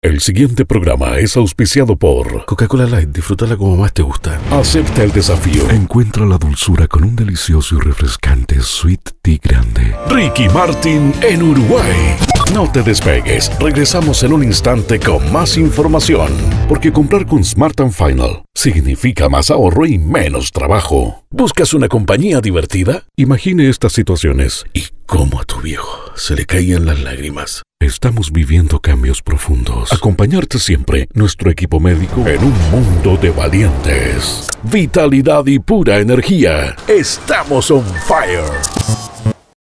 El siguiente programa es auspiciado por Coca-Cola Light, disfrútala como más te gusta. Acepta el desafío. Encuentra la dulzura con un delicioso y refrescante Sweet Tea Grande. Ricky Martin en Uruguay. No te despegues, regresamos en un instante con más información, porque comprar con Smart & Final significa más ahorro y menos trabajo. ¿Buscas una compañía divertida? Imagine estas situaciones y cómo a tu viejo se le caían las lágrimas. Estamos viviendo cambios profundos. Acompañarte siempre, nuestro equipo médico, en un mundo de valientes. Vitalidad y pura energía. Estamos on fire.